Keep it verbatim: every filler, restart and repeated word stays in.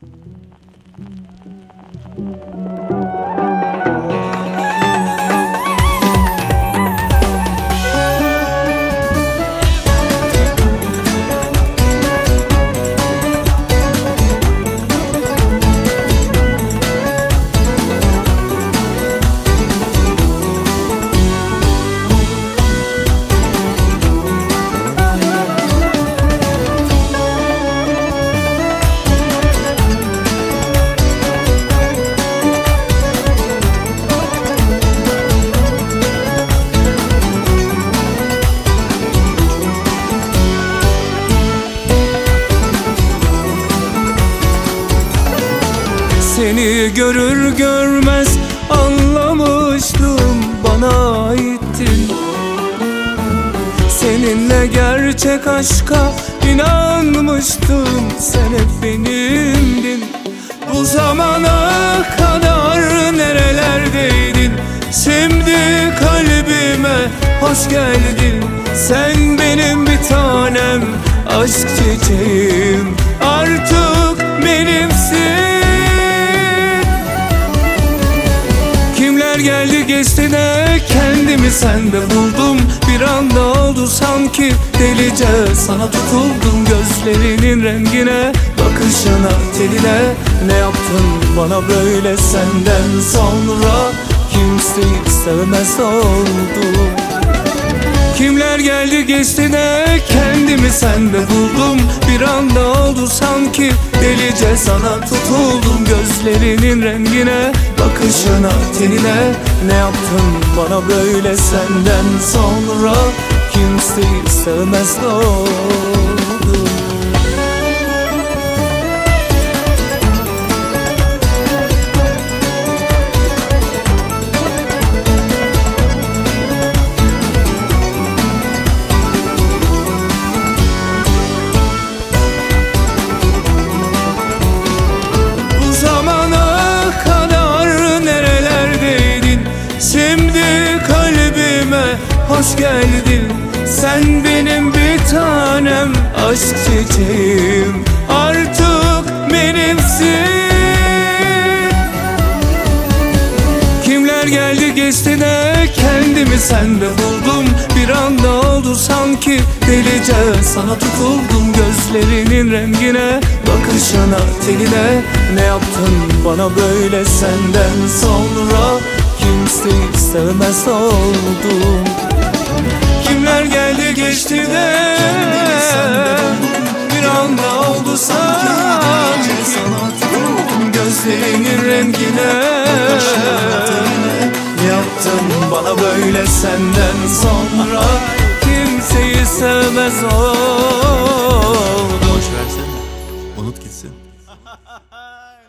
Seni görür görmez anlamıştım, bana aittin. Seninle gerçek aşka inanmıştım, sen hep benimdin. Bu zamana kadar nerelerdeydin? Şimdi kalbime hoş geldin. Sen benim bir tanem, aşk çiçeğim, artık benimsin. Kimler geldi geçti de kendimi sende buldum. Bir anda oldu sanki delice, sana tutuldum. Gözlerinin rengine, bakışına, teline. Ne yaptın bana böyle, senden sonra kimseyi sevmez oldum. Kimler geldi geçti de kendimi sende buldum. Bir anda oldu sanki delice, sana tutuldum. Gözlerinin rengine, bakışına, tenine. Ne yaptın bana böyle, senden sonra kimseyi sevmez oldum. Hoş geldin, sen benim bir tanem, aşk çiçeğim, artık benimsin. Kimler geldi geçti de kendimi sende buldum. Bir anda oldu sanki delice, sana tutuldum. Gözlerinin rengine, bakışına, teline. Ne yaptın bana böyle, senden sonra kimseyi sevmez oldum. Kimler geldi geçti de bir anda oldu sanki gözlerinin rengine. Ne yaptın bana böyle, senden sonra kimseyi sevmez oldum. Boş versene, unut gitsin.